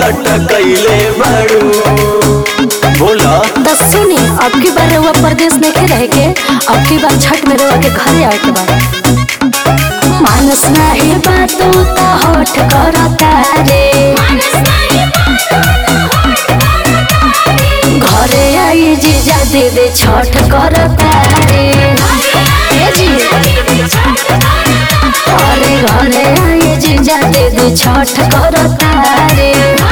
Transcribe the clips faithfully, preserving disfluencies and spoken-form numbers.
लटकैले बाड़ू बोला। तो सुनी अब की बार रउआ परदेश नहीं रह के अब की बार छठ में रउआ के घरे आए के बाद मानस नहीं बात तो होठ करता रे घरे आई जीजा दीदी छठ करता रे ए जी अरे घरे आई जीजा दीदी छठ करता रे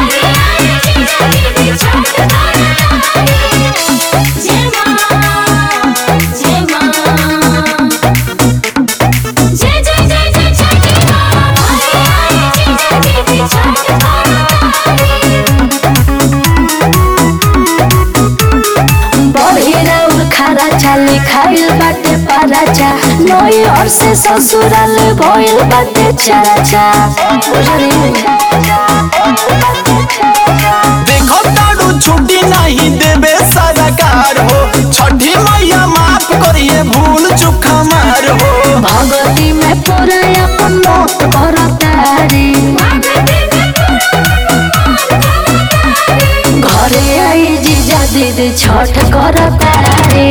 चाली खाइल बाटे पराचा नई और से ससुराल भइल बाटे चाचा देखो तारू छुट्टी नहीं देवे सरकार हो छठी मैया माफ करिए भूल चूक हमार हो भगवती में पूरा अपन मौत करता रे घरे आई जीजा दीदी छठ करता रे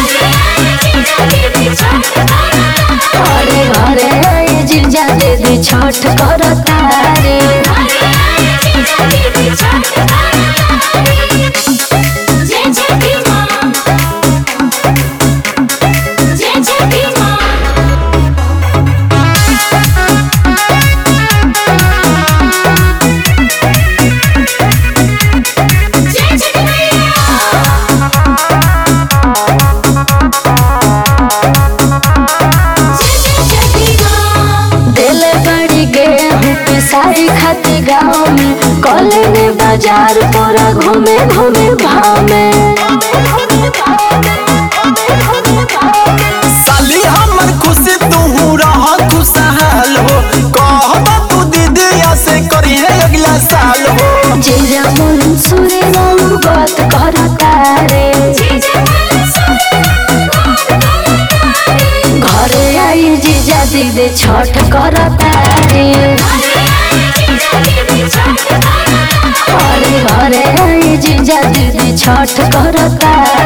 अरे घरे आई जीजा दीदी छठ करता रे सारी खाती गाँव में कॉलोनी बाजार पूरा घूमे घूमे भाव में साली हमर खुशी तू रह खुशहाल हो कहता तू दीदी से करिए अगला साल हो जीजा मंसूरी राम बात करता रे घरे आई जीजा दीदी छठ करता रे अरे घरे आई जीजा दीदी छठ करता